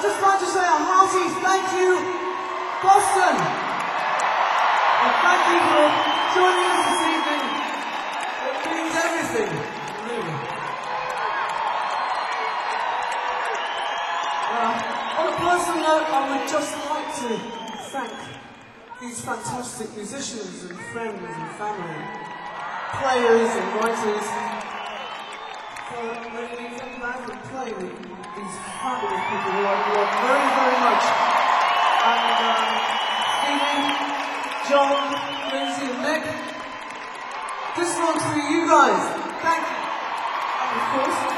just like to say a hearty thank you, Boston. And thank you for joining us this evening. It means everything, really. On a personal note, I would just like to thank these fantastic musicians and friends and family, players and writers, for letting me come back and play with these fabulous people who I love very, very much. And Stevie, John, Lindsay and Nick, this one's for you guys. Thank you. And of course,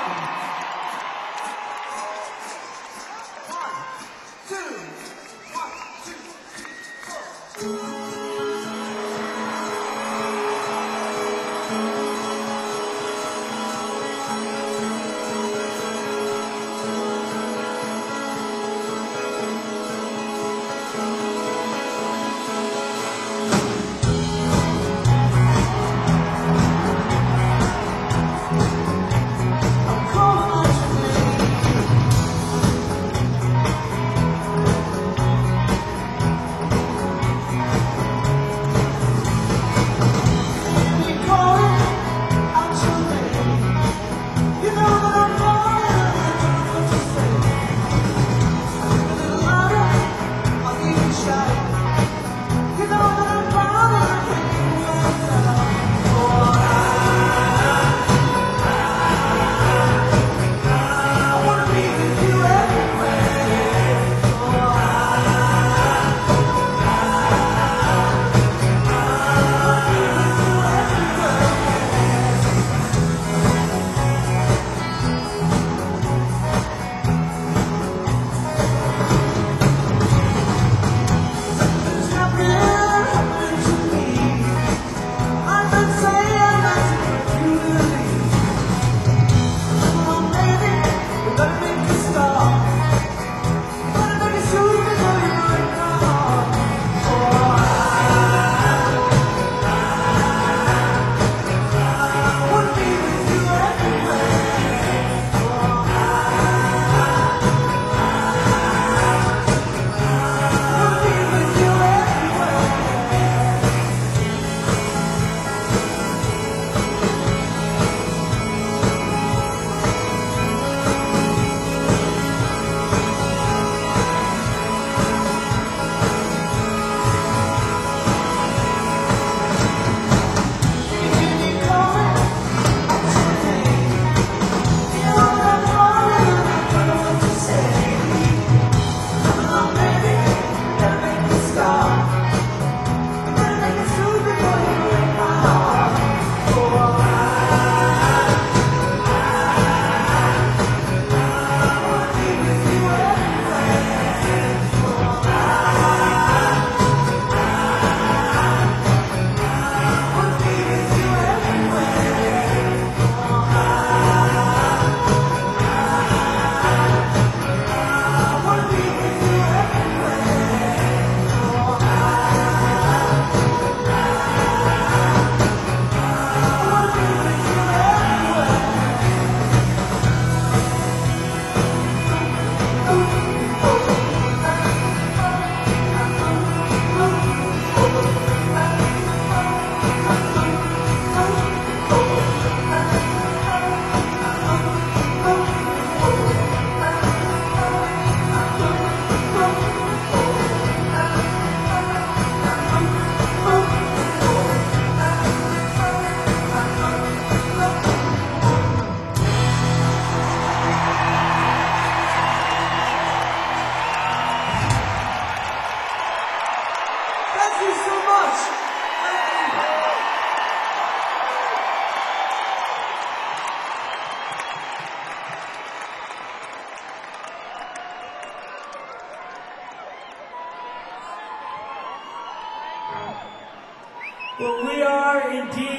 Well, we are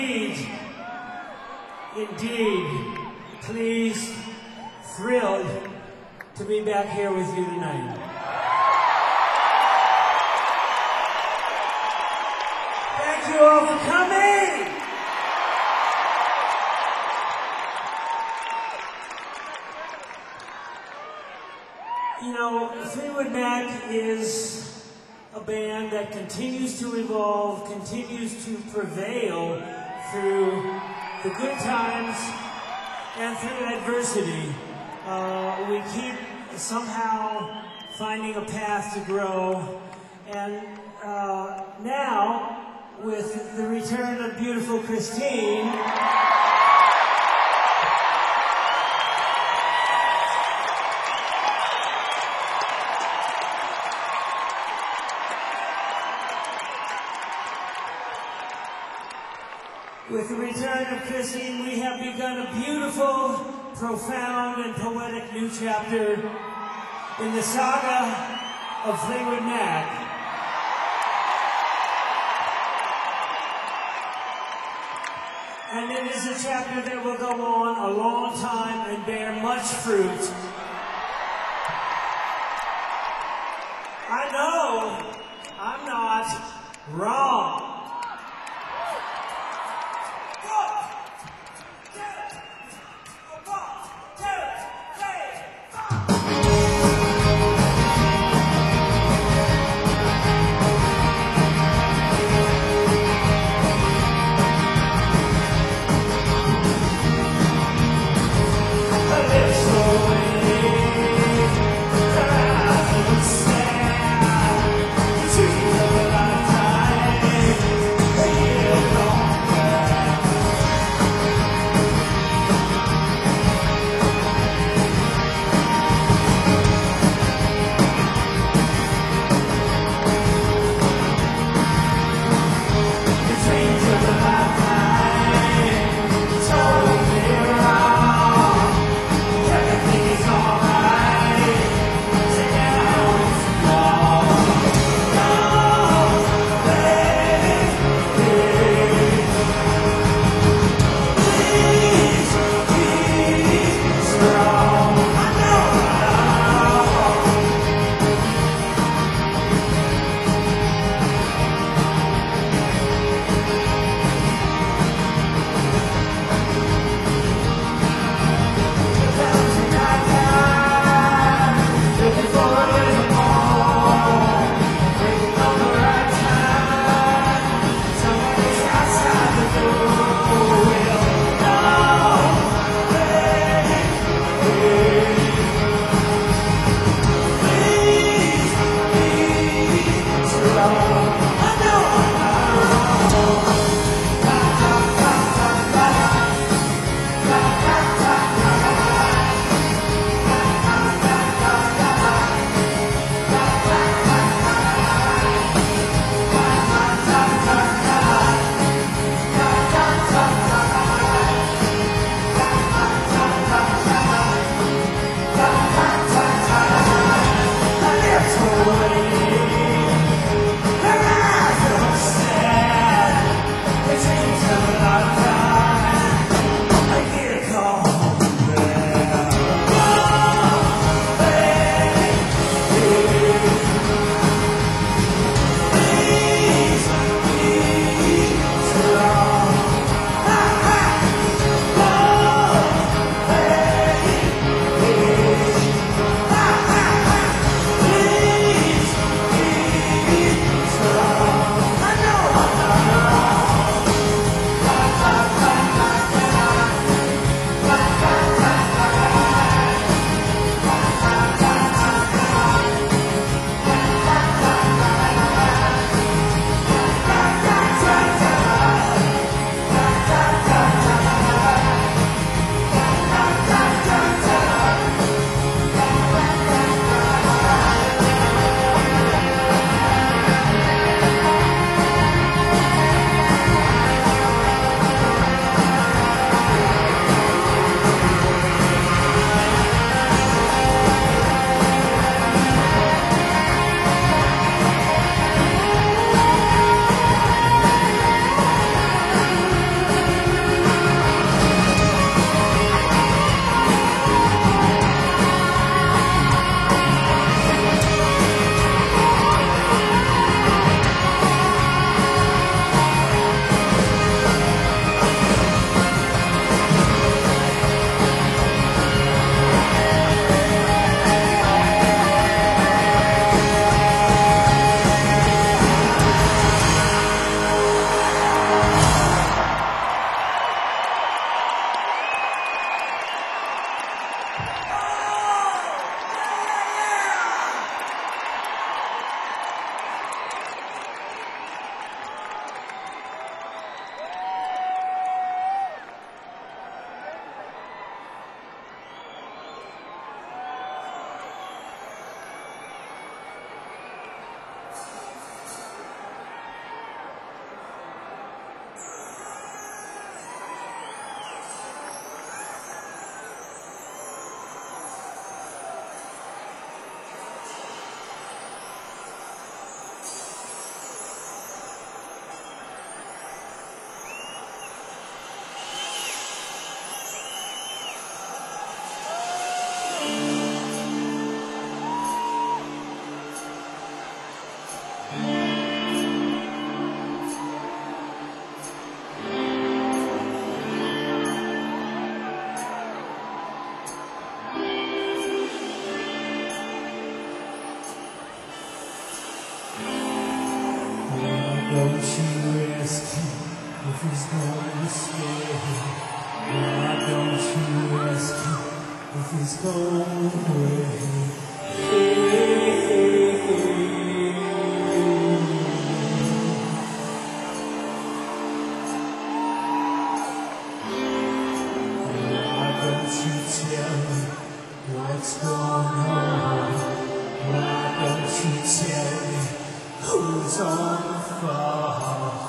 indeed, pleased, thrilled to be back here with you tonight. Thank you all for coming! You know, Mag is a band that continues to evolve, continues to prevail through the good times and through adversity. We keep somehow finding a path to grow. And now, with the return of beautiful Christine, we have begun a beautiful, profound, and poetic new chapter in the saga of Fleetwood Mac. And it is a chapter that will go on a long time and bear much fruit. I know I'm not wrong. Don't you ask him if he's going to stay. Why don't you ask him if he's going away? Why don't you tell me what's going on? Why don't you tell me who's on the phone?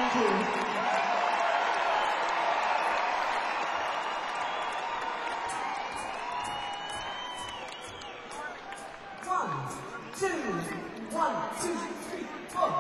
Thank you. One, two, three, four.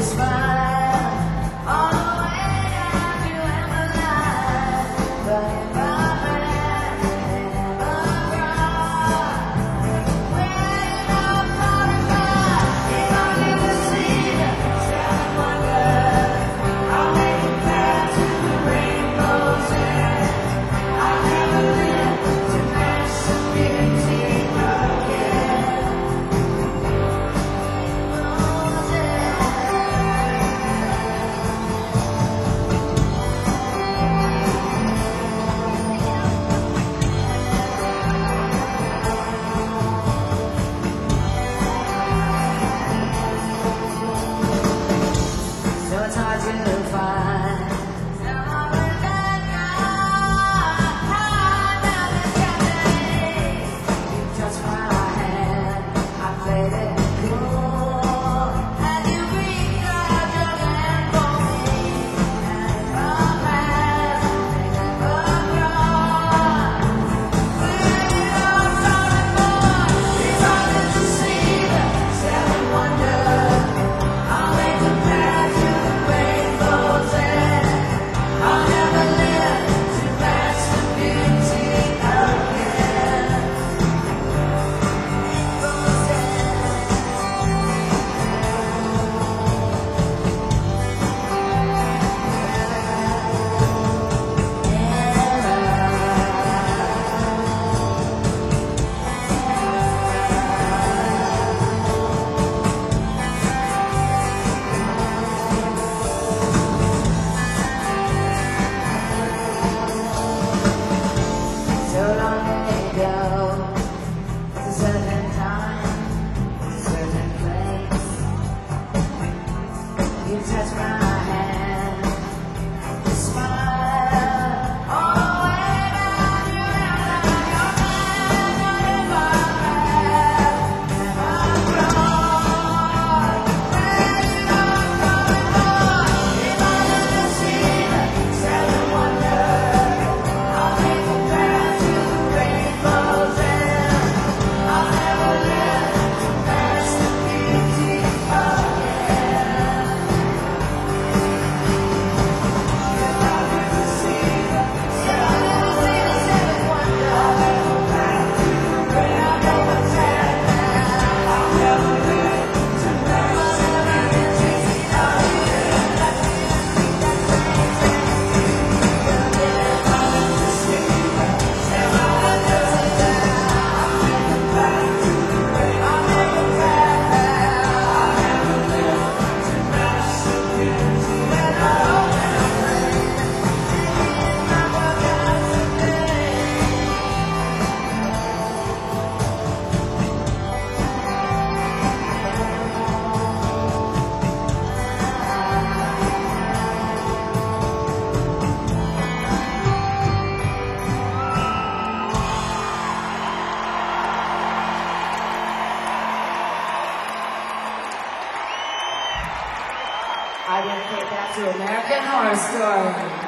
I dedicate that to American Horror Story.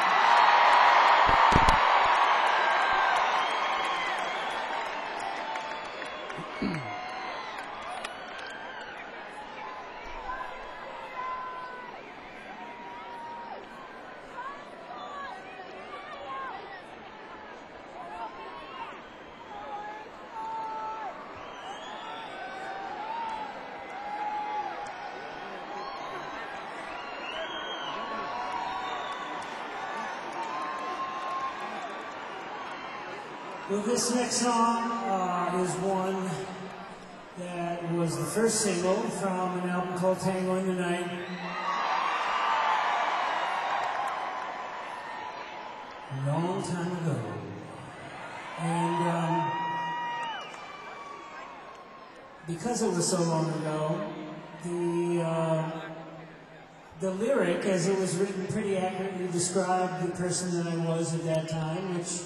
Well, this next song is one that was the first single from an album called Tango in the Night. A long time ago. And because it was so long ago, the lyric, as it was written, pretty accurately described the person that I was at that time, which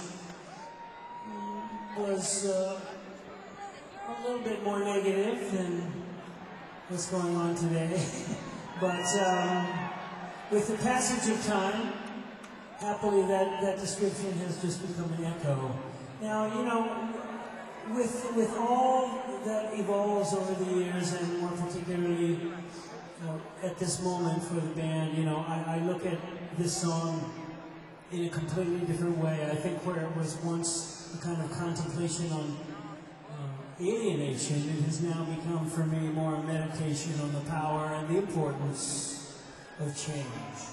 was a little bit more negative than what's going on today. But with the passage of time, happily that description has just become an echo. Now, you know, with all that evolves over the years, and more particularly at this moment for the band, you know, I look at this song in a completely different way. I think where it was once a kind of contemplation on alienation, it has now become for me more a meditation on the power and the importance of change.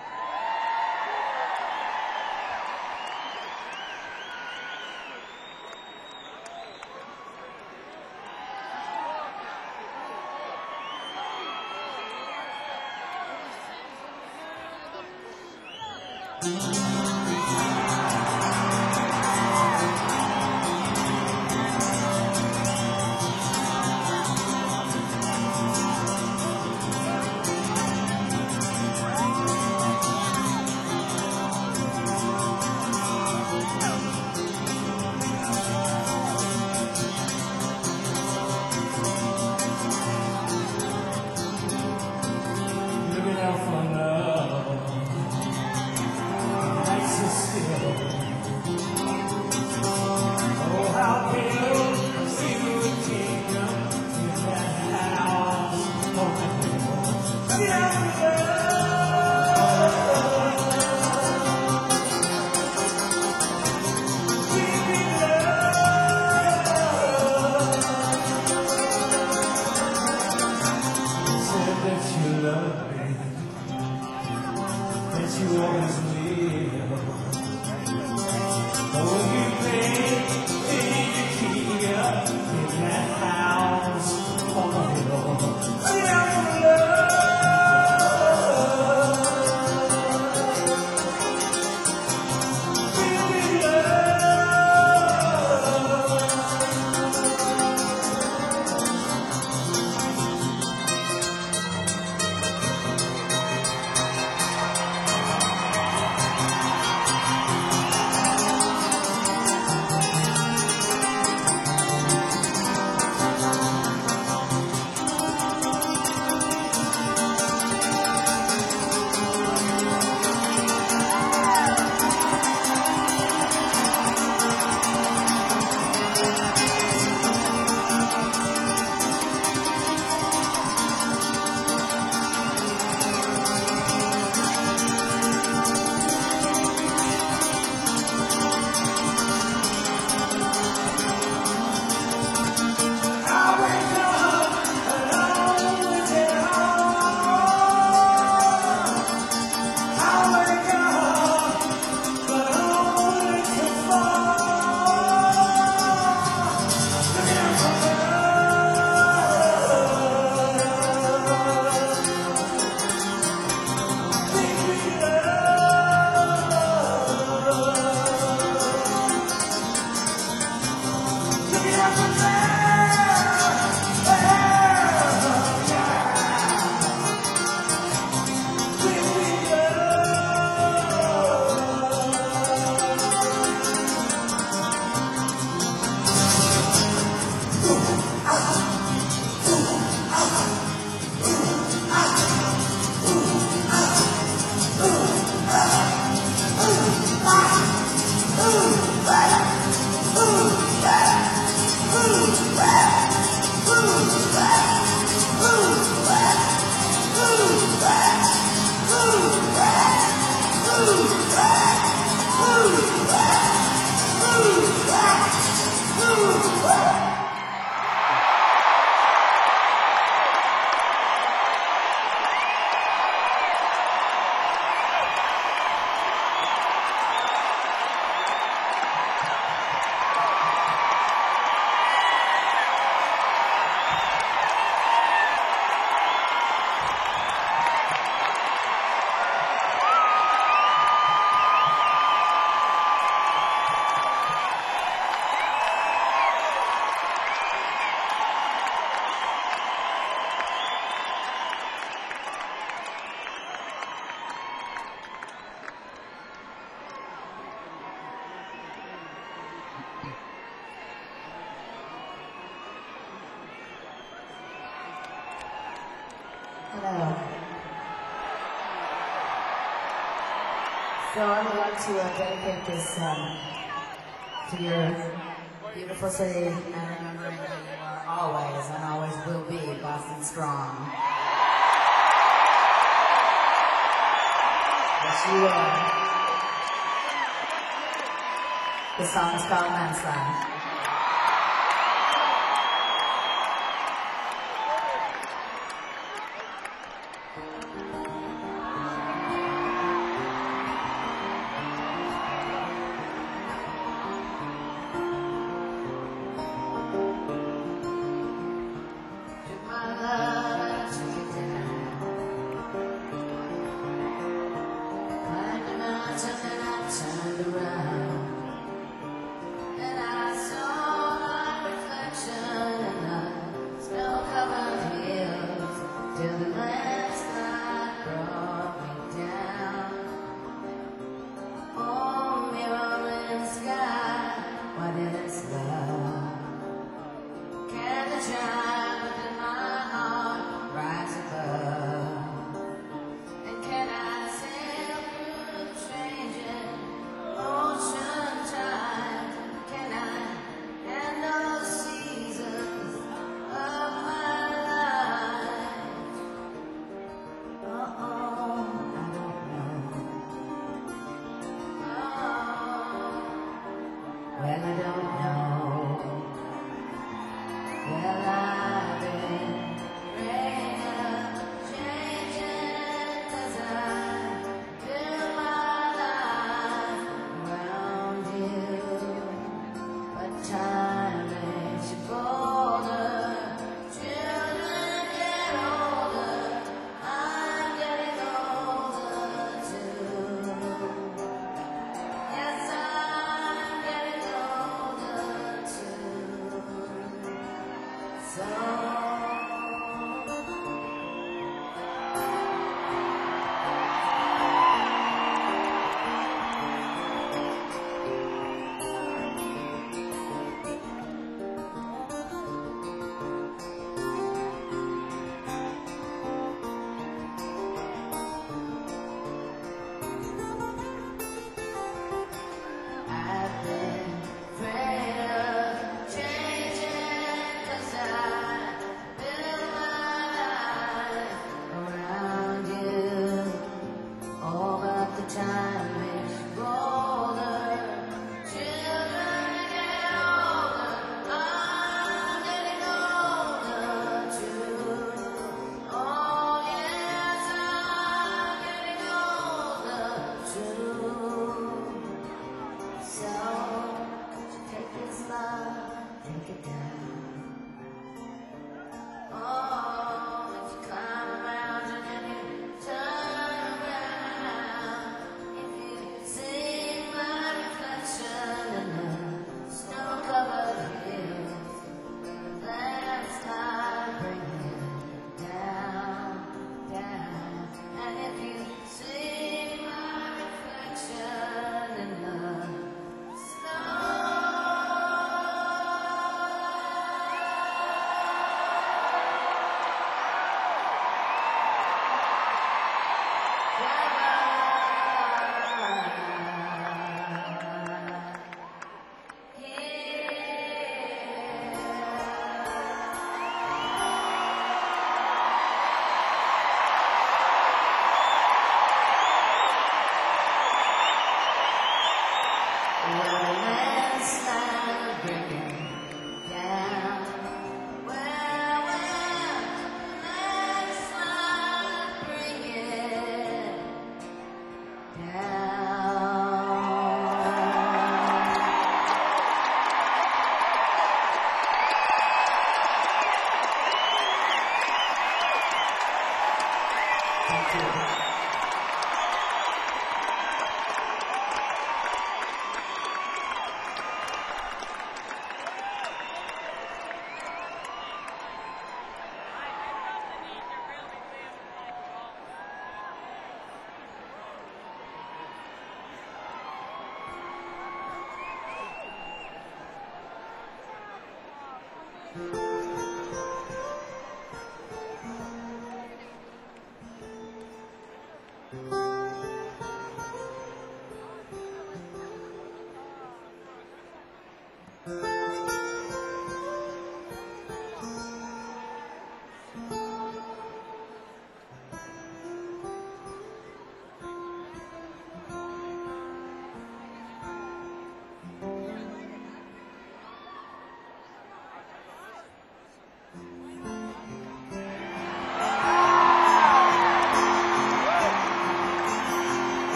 Hello. So I would like to dedicate this to your beautiful city and remembering that you are always and always will be Boston strong. you are. The song is called Landslide.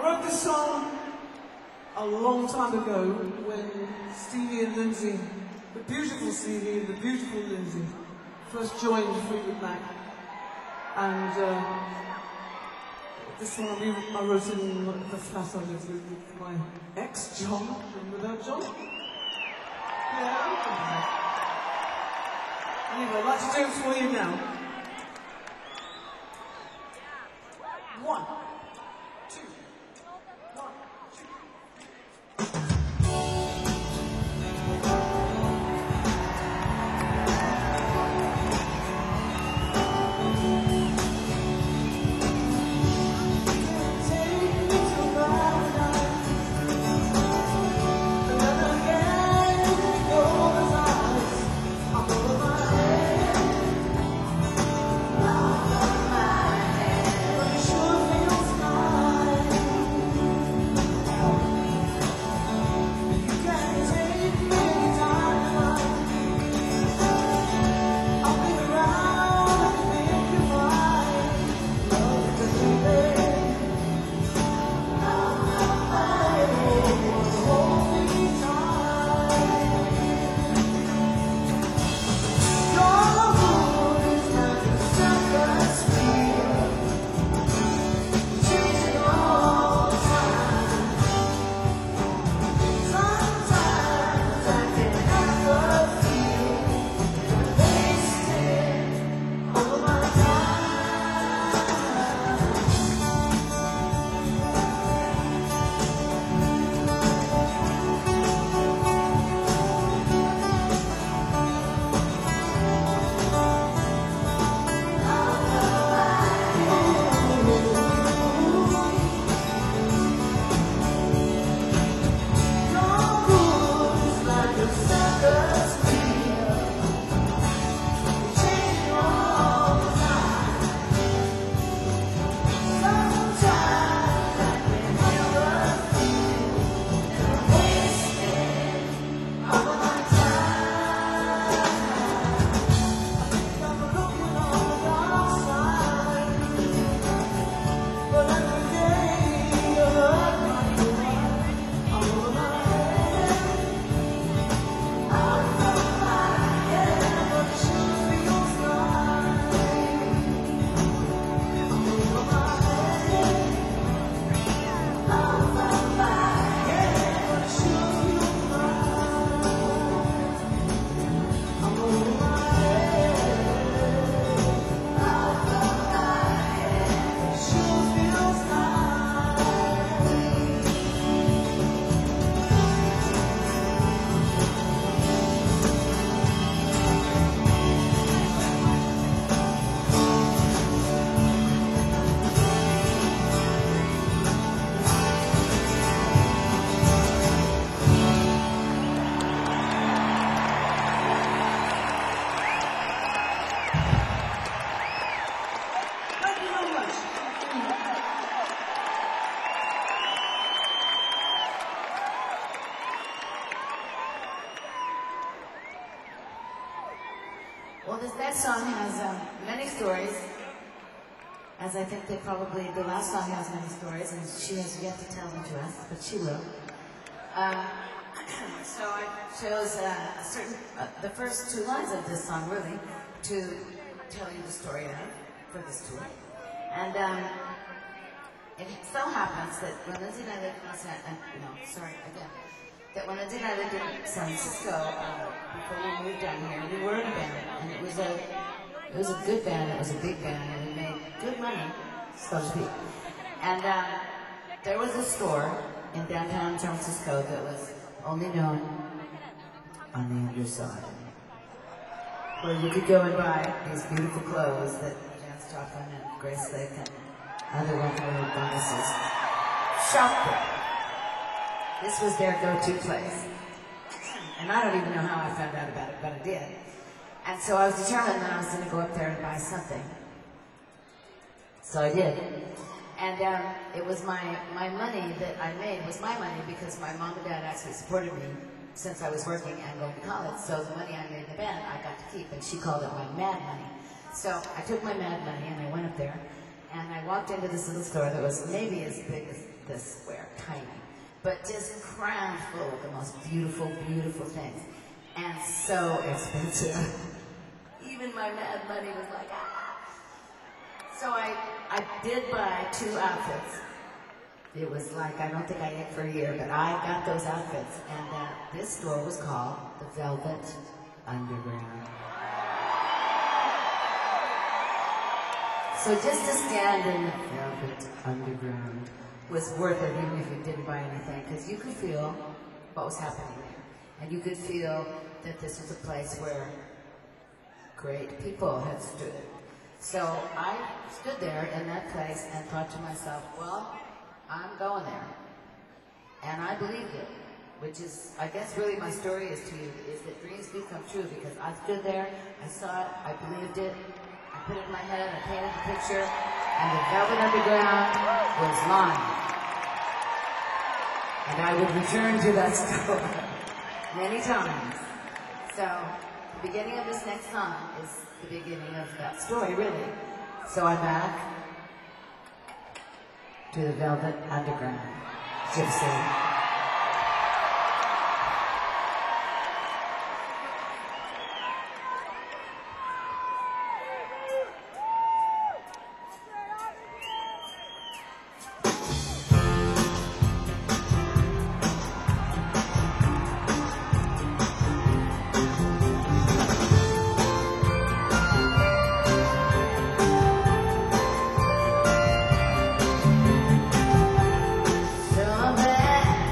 wrote this song a long time ago when Stevie and Lindsay, the beautiful Stevie and the beautiful Lindsay, first joined Fleetwood Mac. And this song I wrote in the flat I lived with my ex, John. Remember that, John? Yeah. Anyway, I'd like to do it for you now. 1, 2, 1, 2. Well, this next song has many stories, as I think the last song has many stories, and she has yet to tell them to us, but she will. So I chose the first 2 lines of this song, really, to tell you the story of for this tour. And it so happens that when Lindsay and I lived that when Lindsay and I lived in San Francisco, before we moved down here, we were in a band, and it was a good band, it was a big band, and we made good money, so to speak. And there was a store in downtown San Francisco that was only known on the underside, where you could go and buy these beautiful clothes that Janis Joplin and Grace Slick and other wonderful bonuses shopped there. This was their go-to place. And I don't even know how I found out about it, but I did. And so I was determined that I was going to go up there and buy something. So I did. And it was my money that I made was my money because my mom and dad actually supported me since I was working and going to college. So the money I made in the band, I got to keep, and she called it my mad money. So I took my mad money and I went up there, and I walked into this little store that was maybe as big as this square, tiny, but just crammed full of the most beautiful, beautiful things. And so expensive. Even my mad money was like, ah. So I did buy 2 outfits. It was like, I don't think I ate for a year, but I got those outfits. And this store was called the Velvet Underground. So just to stand in the Velvet Underground was worth it, even if you didn't buy anything, because you could feel what was happening there. And you could feel that this was a place where great people had stood. So I stood there in that place and thought to myself, well, I'm going there. And I believed it, which is, I guess really my story is to you, is that dreams do come true, because I stood there, I saw it, I believed it, I put it in my head, I painted the picture, and the Velvet Underground was mine. And I would return to that store many times. So the beginning of this next song is the beginning of that story, really. So I'm back to the Velvet Underground. Gypsy. So bad.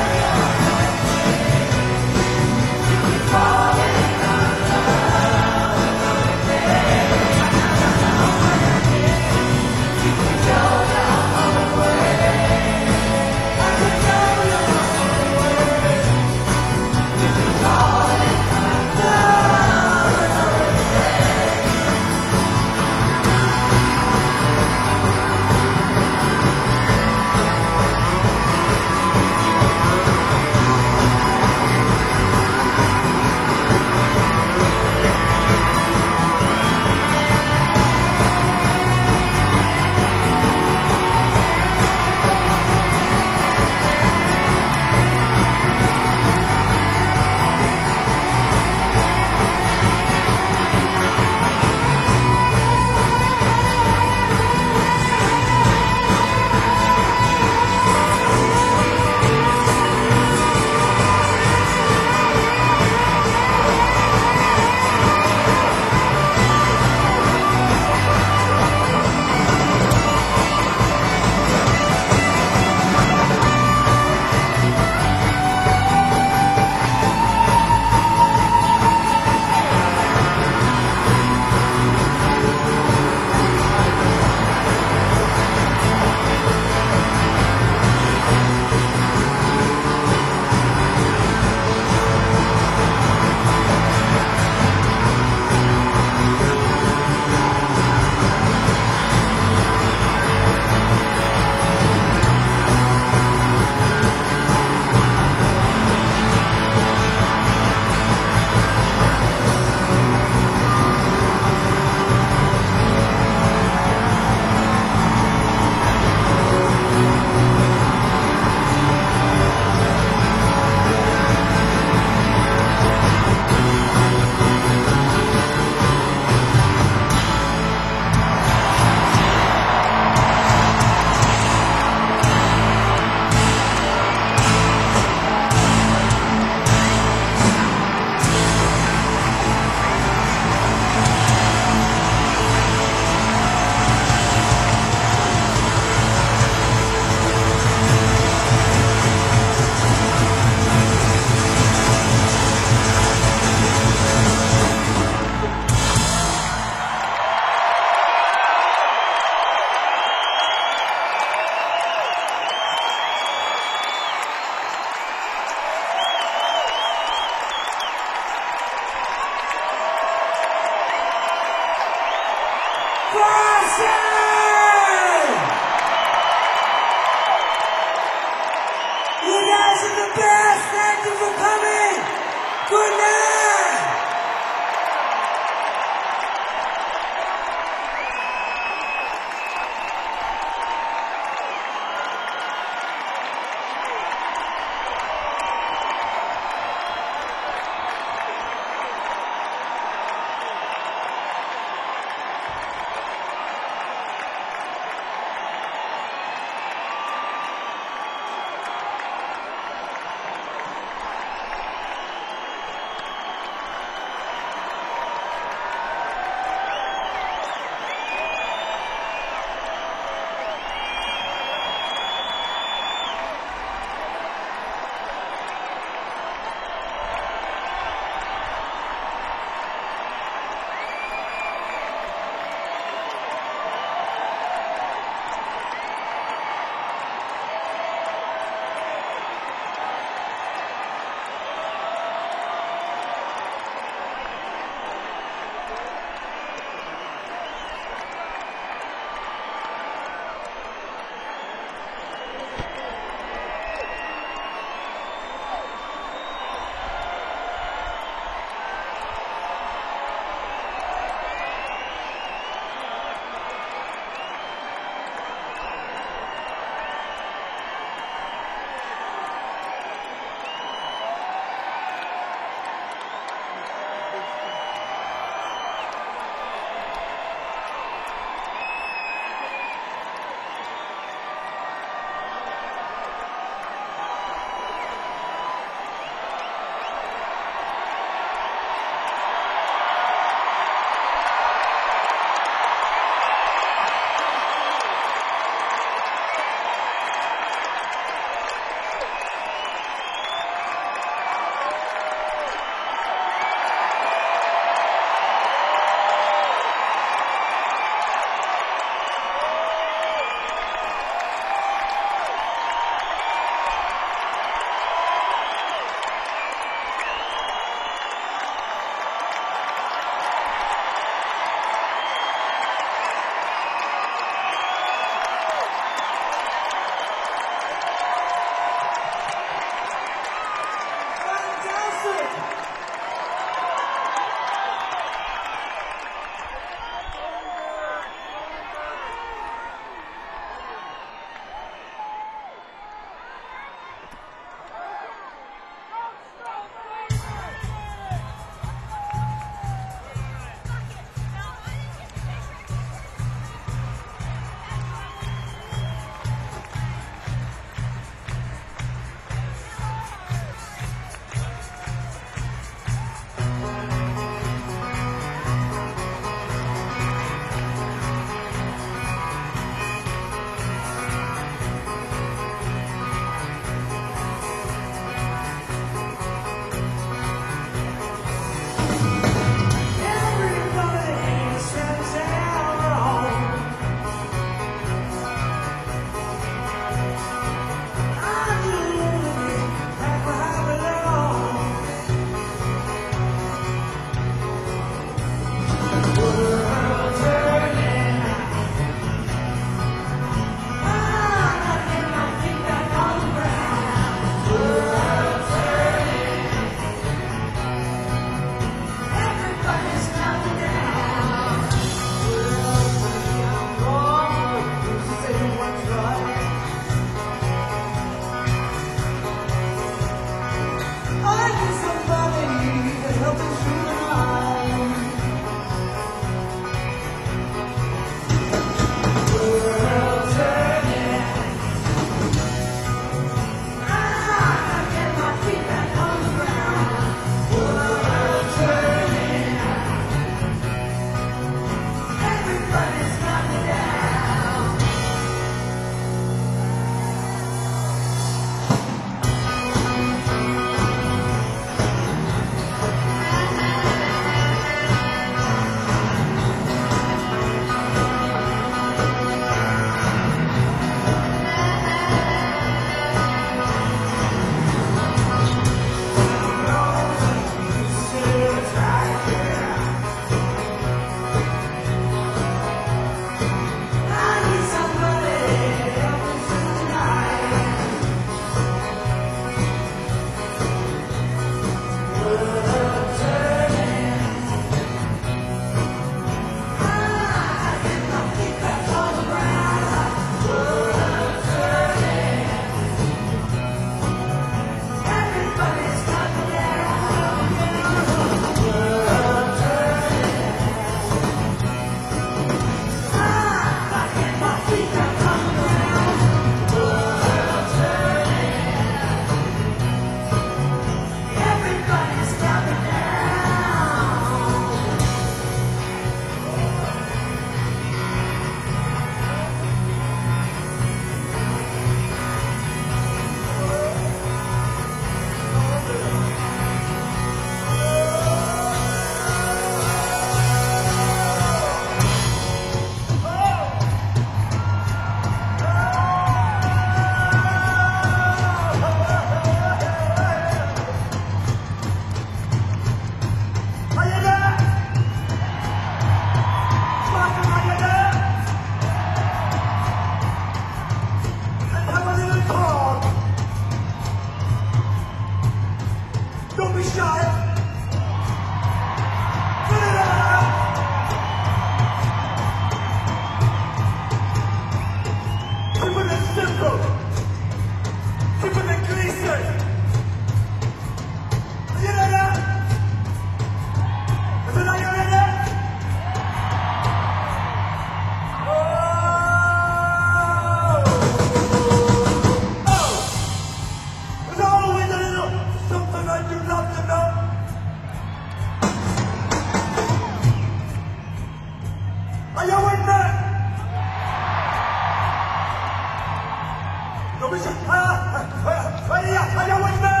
我们是哎呀，大家我你们。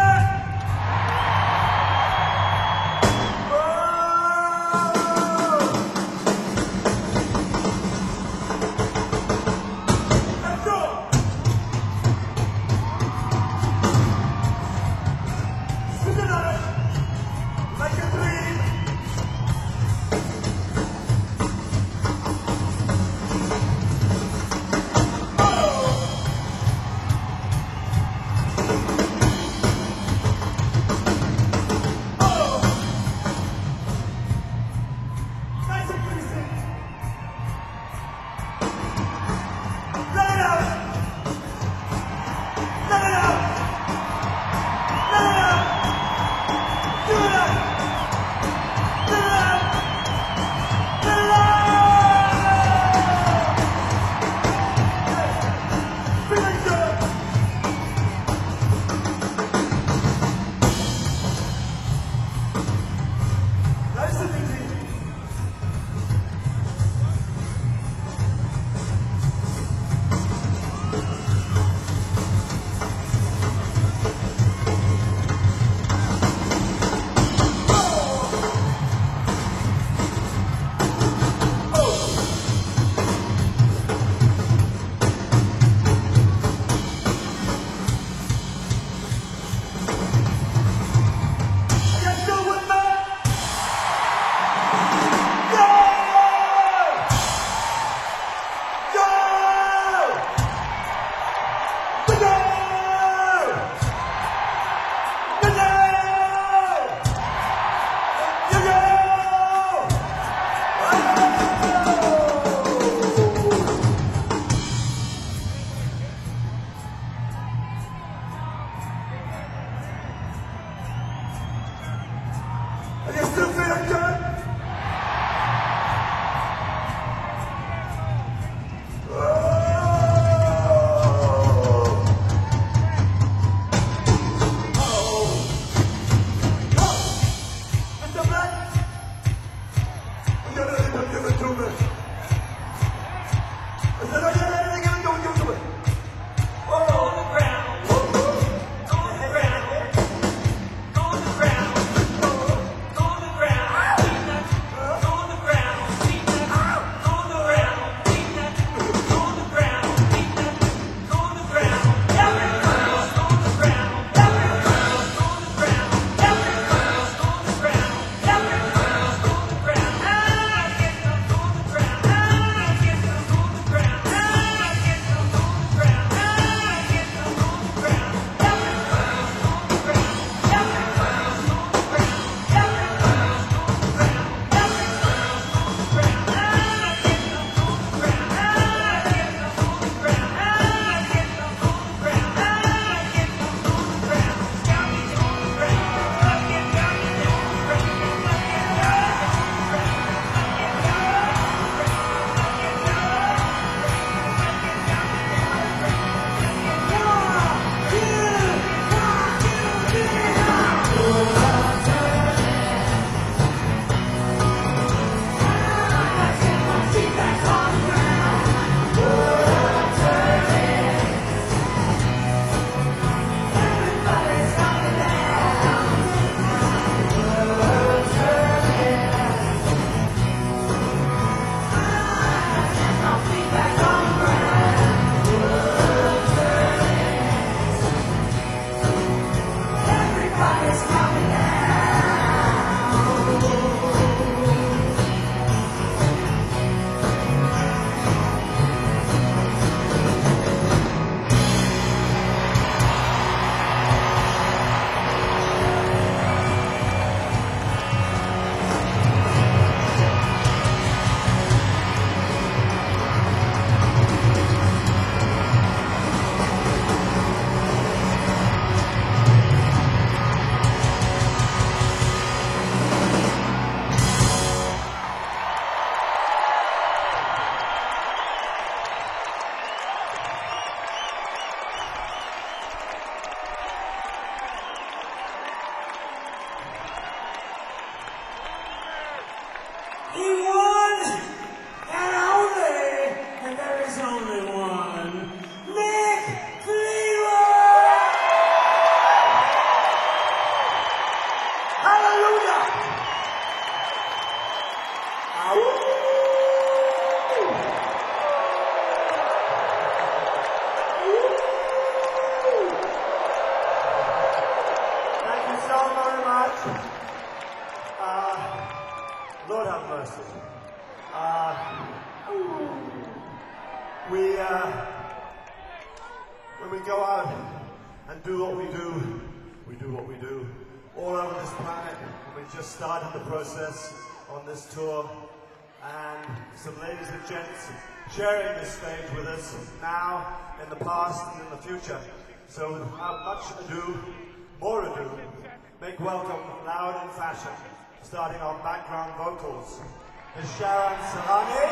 when we go out and do what we do what we do all over this planet. We just started the process on this tour, and some ladies and gents sharing this stage with us now, in the past, and in the future. So without much more ado, make welcome, loud in fashion, starting on background vocals, is Sharon Salani.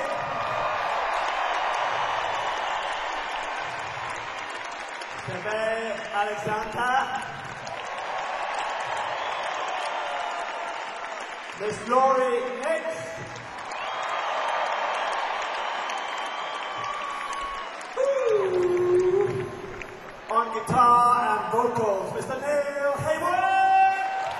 Seve Alexander, Miss Laurie Nix, on guitar and vocals, Mr. Neil Haywood,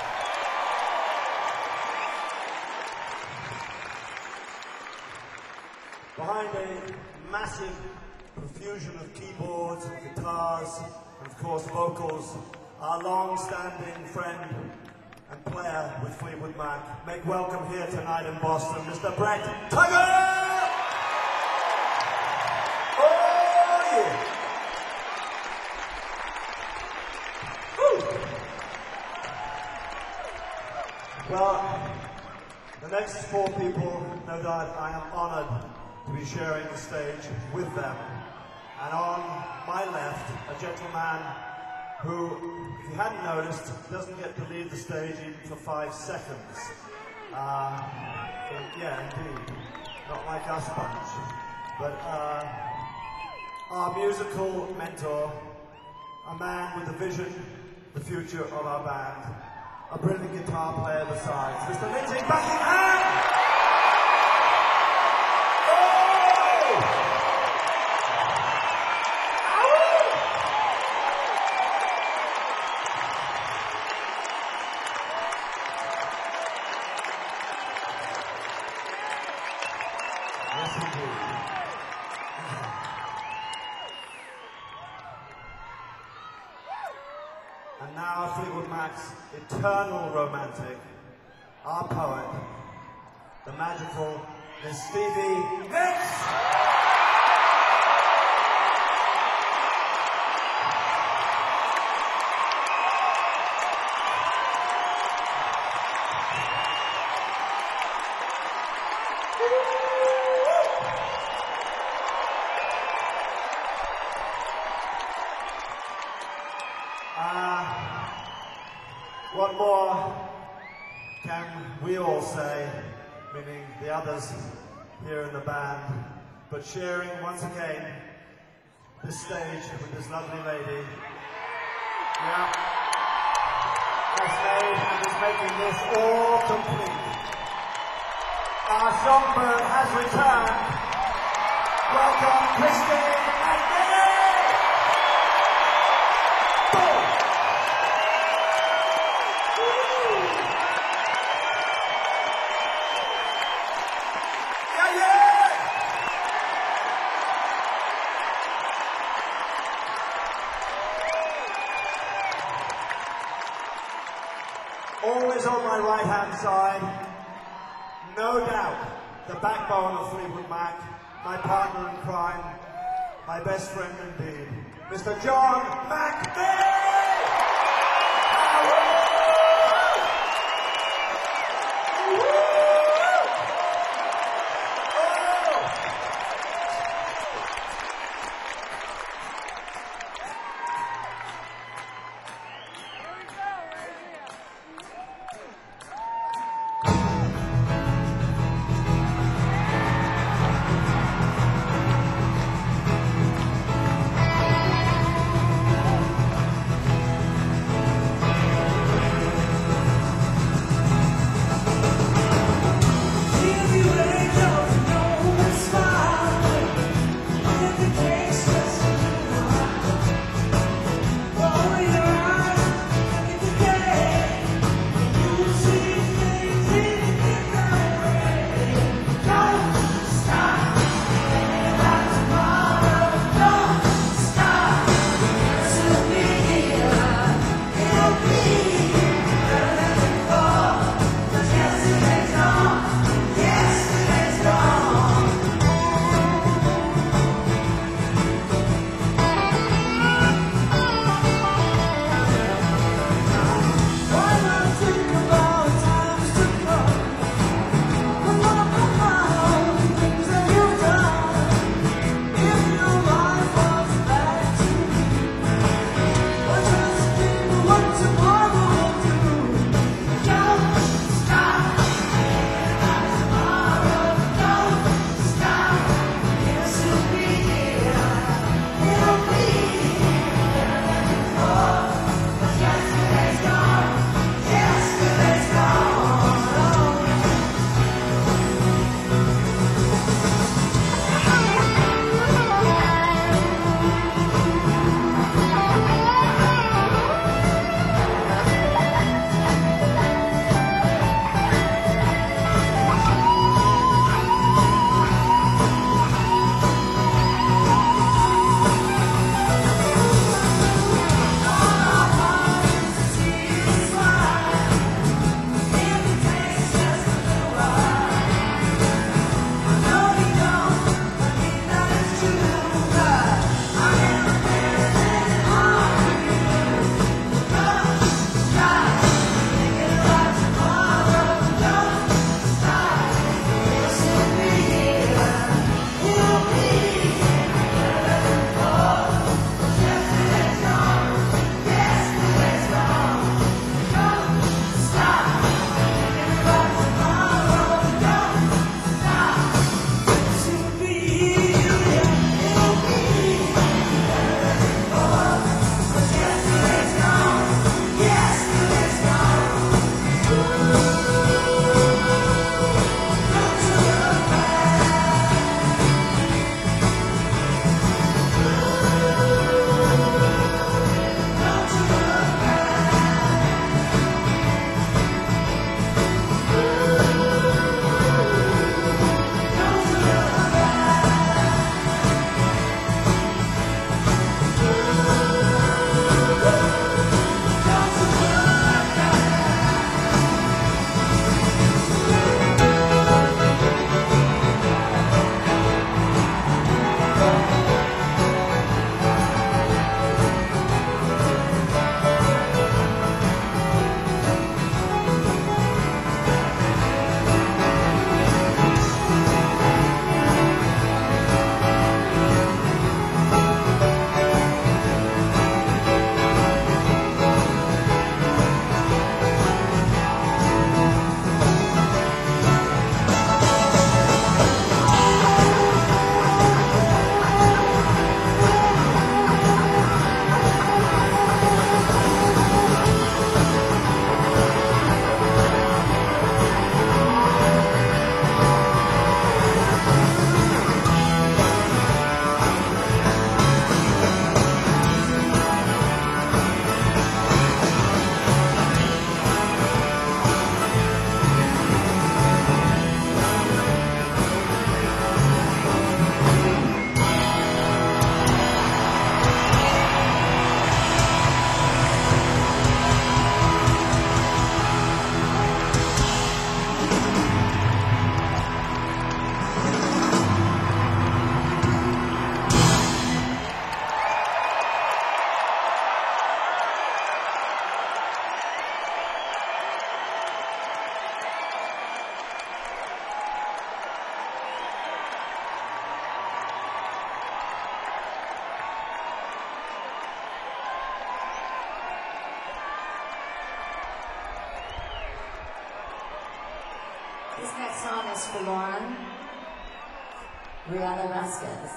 behind a massive profusion of keyboards and guitars, and of course vocals, our long-standing friend and player with Fleetwood Mac. Make welcome here tonight in Boston, Mr. Brett Tugger! Oh yeah! Woo. Well, the next four people, no doubt I am honored to be sharing the stage with them. And on my left, a gentleman who, if you hadn't noticed, doesn't get to leave the stage even for 5 seconds. Yeah, indeed. Not like us bunch. But our musical mentor, a man with a vision, the future of our band, a brilliant guitar player besides, Mr. Lindsay Buckingham! And now Fleetwood Mac's eternal romantic, our poet, the magical Miss Stevie Nicks! What more can we all say, meaning the others here in the band, but sharing once again this stage with this lovely lady. Yeah, has made and is making this all complete. Our songbird has returned. Welcome, Christine McVie! Always on my right-hand side, no doubt, the backbone of Fleetwood Mac, my partner in crime, my best friend indeed, Mr. John McVie! This next song is for Lauren. Rihanna Vasquez.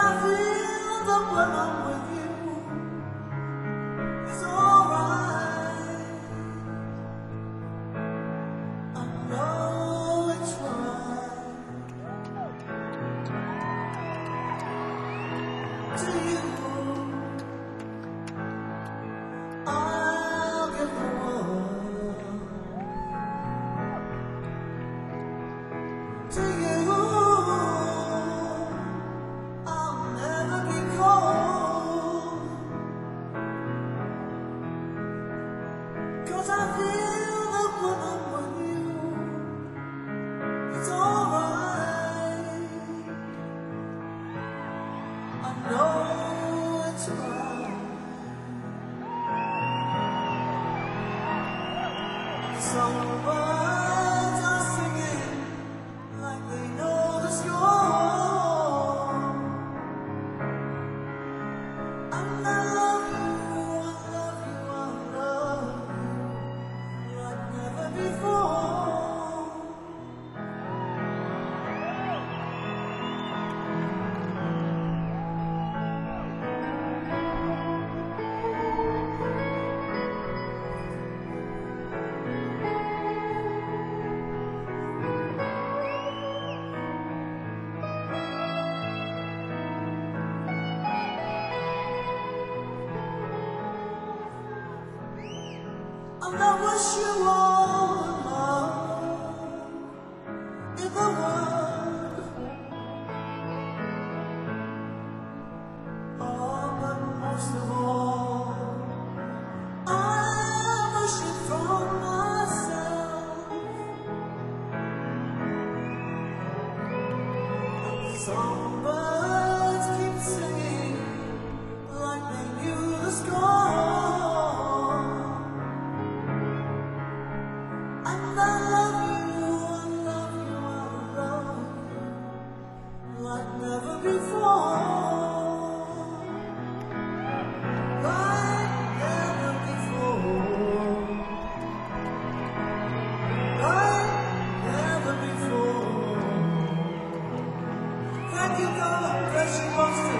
I feel that when I'm with you, it's alright. I know it's right. To you, I'll give the world. To you, I'll never be cold. 'Cause I feel that when I'm with you, it's alright. I know it's right. Some birds are singing like they know the score. And I love you, I love you, I love you like never before. And I wish you all the love in the world. Oh, but most of all, I wish it from myself. Some birds keep singing like they knew the score. And I love you, I love you, I love you like never before. Like never before. Like never before. Thank you, God bless you, Boston.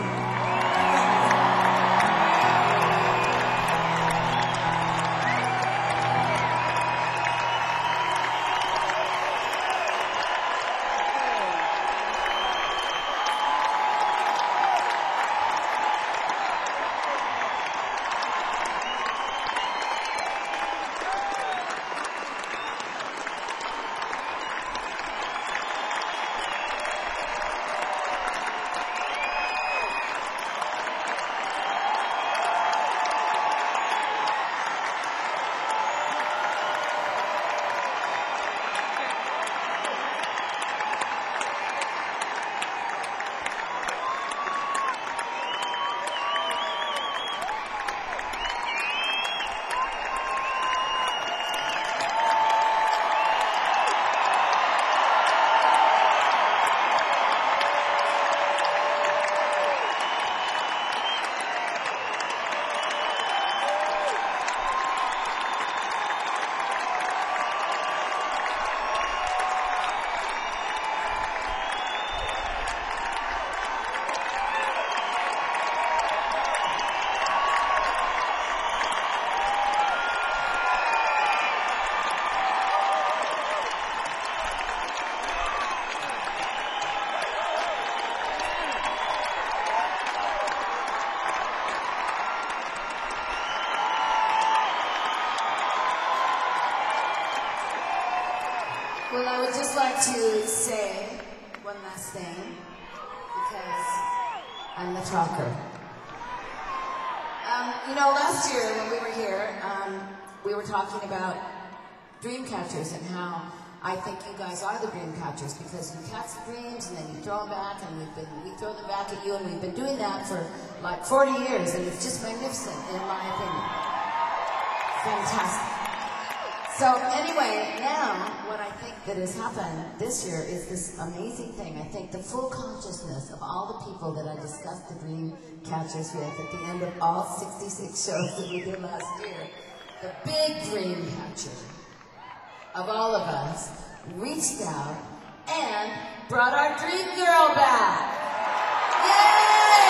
Well, I would just like to say one last thing, because I'm the talker. You know, last year when we were here, we were talking about dream catchers and how I think you guys are the dream catchers, because you catch the dreams and then you throw them back, and we throw them back at you, and we've been doing that for like 40 years, and it's just magnificent, in my opinion. Fantastic. So anyway, now what I think that has happened this year is this amazing thing. I think the full consciousness of all the people that I discussed the dream catchers with at the end of all 66 shows that we did last year, the big dream catcher of all of us reached out and brought our dream girl back. Yay!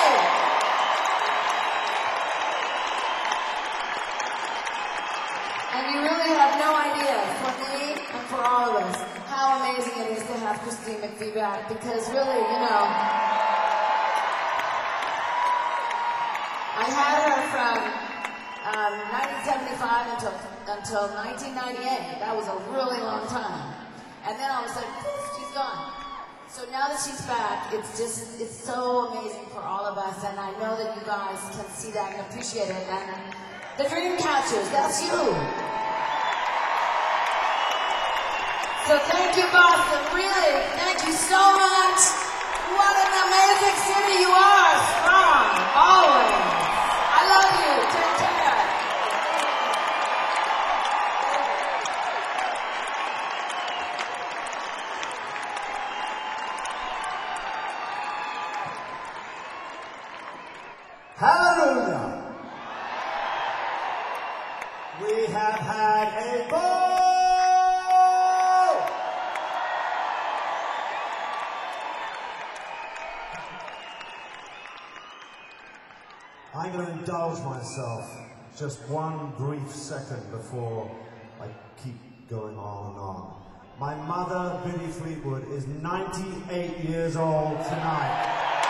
back because really, you know, I had her from 1975 until 1998. That was a really long time. And then all of a sudden, poof, she's gone. So now that she's back, it's so amazing for all of us, and I know that you guys can see that and appreciate it. And the Dream Catchers, that's you. So thank you, Boston. Really, thank you so much. What an amazing city you are. Strong, always. I love you. Take care. Hallelujah! We have had a ball! I'm going to indulge myself just one brief second before I keep going on and on. My mother, Billy Fleetwood, is 98 years old tonight.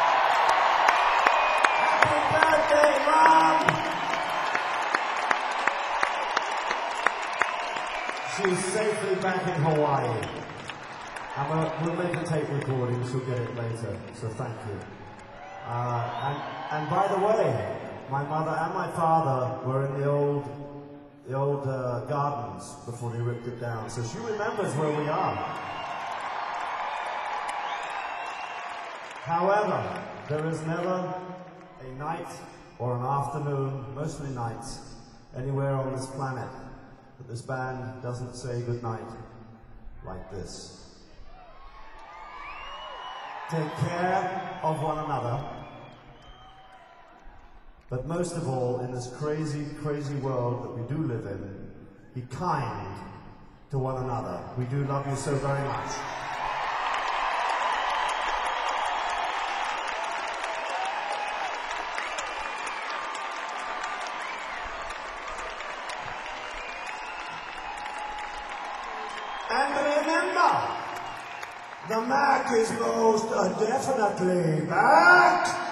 Birthday, Mom! She's safely back in Hawaii. And we'll make a tape recording, she'll get it later, so thank you. And by the way, my mother and my father were in the old gardens before they ripped it down, so she remembers where we are. However, there is never a night or an afternoon, mostly nights, anywhere on this planet that this band doesn't say goodnight like this. Take care of one another, but most of all, in this crazy, crazy world that we do live in, be kind to one another. We do love you so very much. And remember, the Mac is most definitely back.